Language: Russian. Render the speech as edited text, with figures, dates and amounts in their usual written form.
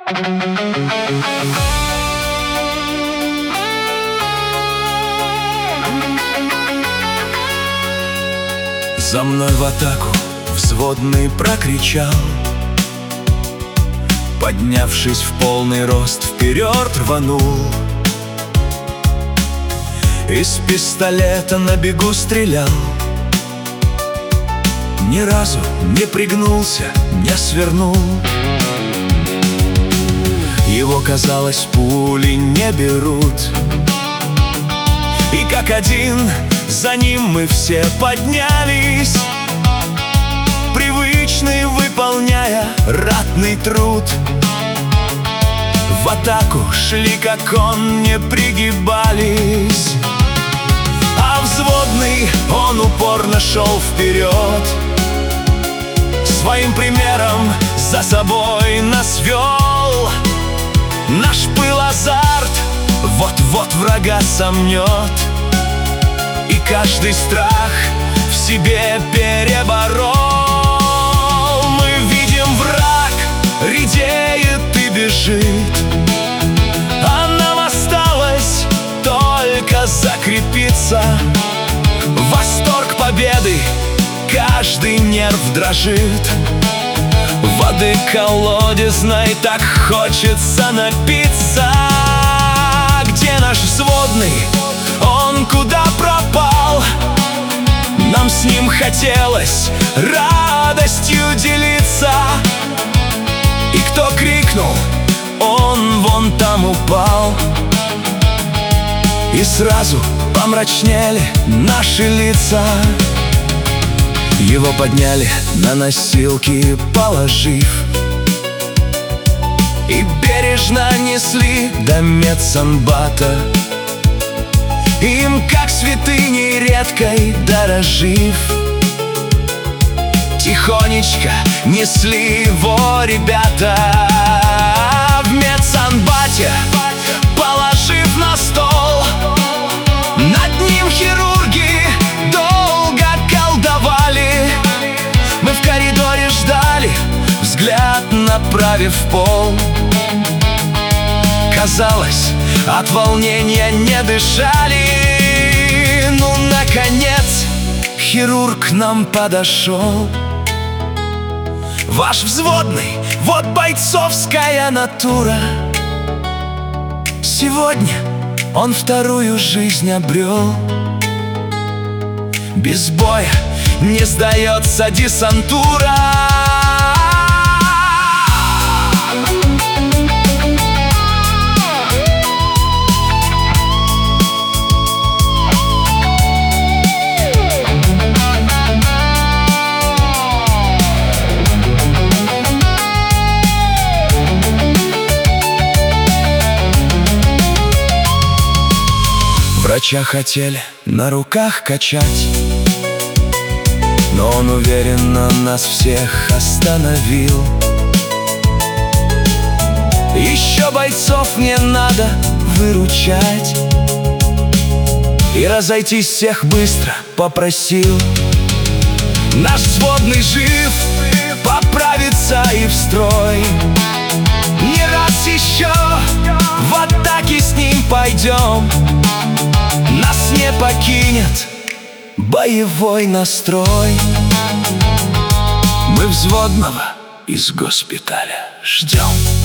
За мной в атаку взводный прокричал, поднявшись в полный рост, вперед рванул. Из пистолета на бегу стрелял, ни разу не пригнулся, не свернул. Его, казалось, пули не берут, и как один за ним мы все поднялись, привычный, выполняя ратный труд. В атаку шли, как он, не пригибались, а взводный, он упорно шел вперед. Своим примером за собой нас вел. Наш пыл, азарт вот-вот врага сомнет, и каждый страх в себе переборол. Мы видим, враг редеет и бежит, а нам осталось только закрепиться. Восторг победы, каждый нерв дрожит. Воды колодезной так хочется напиться. Где наш взводный? Он куда пропал? Нам с ним хотелось радостью делиться. И кто крикнул, он вон там упал. И сразу помрачнели наши лица. Его подняли на носилки, положив, и бережно несли до медсанбата. Им, как святыней редкой дорожив, тихонечко несли его ребята. В медсанбате, положив на стол, над ним хирурги долго колдовали. Мы в коридоре ждали, взгляд направив в пол. Казалось, от волнения не дышали. Ну, наконец, хирург к нам подошел. Ваш взводный, вот бойцовская натура. Сегодня он вторую жизнь обрел. Без боя не сдается десантура. Врача хотели на руках качать, но он уверенно нас всех остановил. Еще бойцов мне надо выручать, и разойтись всех быстро попросил. Наш взводный жив, поправится и в строй. Не раз еще в атаке с ним пойдем. Нас не покинет боевой настрой. Мы взводного из госпиталя ждем.